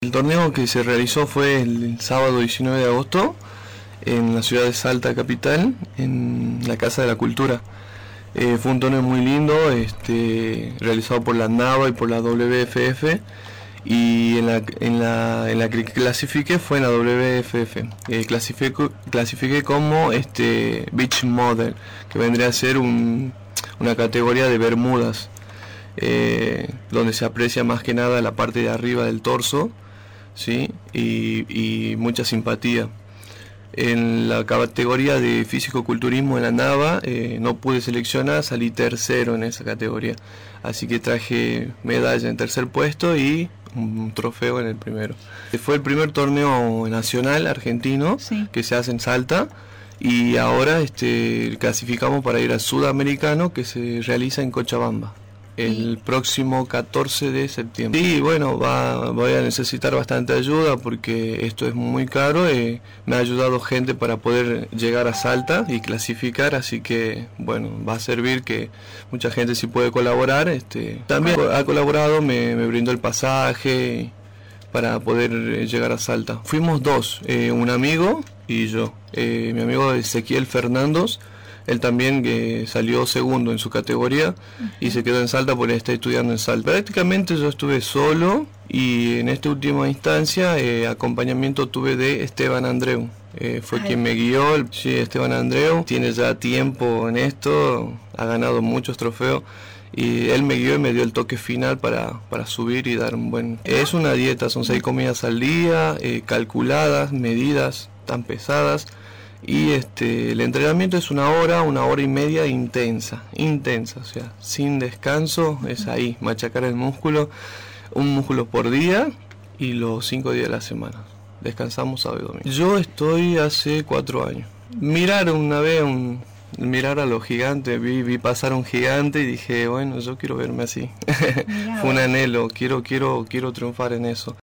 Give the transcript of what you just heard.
El torneo que se realizó fue el sábado 19 de agosto en la ciudad de Salta capital, en la Casa de la Cultura. Fue un torneo muy lindo, realizado por la NAVA y por la WFF, y en la que clasifiqué fue en la WFF. Clasifiqué como Beach Model, que vendría a ser una categoría de bermudas, donde se aprecia más que nada la parte de arriba del torso, ¿sí? y mucha simpatía. En la categoría de físico-culturismo en la NAVA no pude seleccionar, salí tercero en esa categoría, así que traje medalla en tercer puesto y un trofeo en el primero. Fue el primer torneo nacional argentino, sí, que se hace en Salta, y ahora clasificamos para ir al sudamericano, que se realiza en Cochabamba el próximo 14 de septiembre. Sí, bueno, voy a necesitar bastante ayuda porque esto es muy caro. Me ha ayudado gente para poder llegar a Salta y clasificar, así que bueno, va a servir que mucha gente sí puede colaborar. También ha colaborado, me brindó el pasaje para poder llegar a Salta. Fuimos dos, un amigo y yo. Mi amigo Ezequiel Fernández, él también salió segundo en su categoría y se quedó en Salta porque está estudiando en Salta. Prácticamente yo estuve solo y en esta última instancia acompañamiento tuve de Esteban Andreu. Fue quien me guió. Sí, Esteban Andreu tiene ya tiempo en esto, ha ganado muchos trofeos y él me guió y me dio el toque final para subir y dar un buen... Es una dieta, son 6 comidas al día, calculadas, medidas, tan pesadas. Y el entrenamiento es una hora y media intensa, o sea, sin descanso, es ahí, machacar el músculo, un músculo por día y los 5 días de la semana. Descansamos sábado y domingo. Yo estoy hace 4 años. Mirar a los gigantes, vi pasar un gigante y dije, bueno, yo quiero verme así. Fue un anhelo, quiero triunfar en eso.